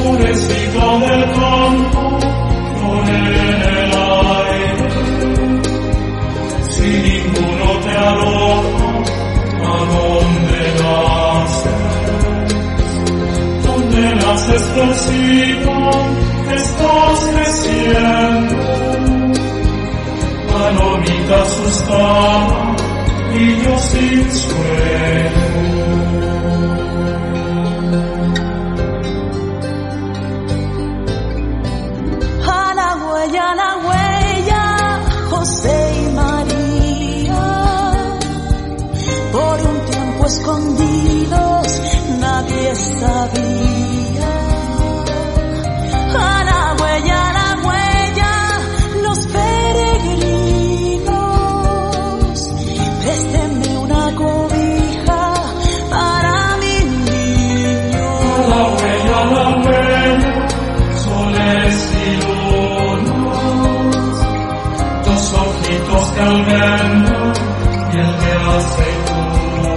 florecito del campo, flor en el aire. Si ninguno te aloja, ¿a dónde naces? ¿Dónde naces, florcita? Estás creciendo. Palomita asustada y yo sin sueño. A la huella, José y María, por un tiempo escondidos, nadie sabía. A la huella, los peregrinos, préstenme una cobija para mi niño. A la huella, soles y lunas, dos ojitos de almendra y el de aceituna.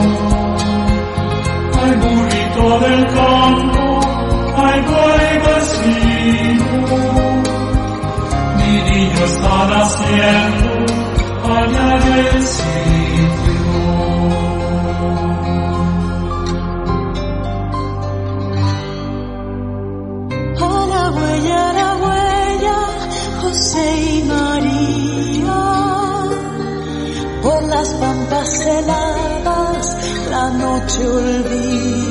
Ay, burrito del campo, ay, buey vecino, mi niño está naciendo allá en el sitio. A la huella, José y María, por las pampas heladas la noche olvida.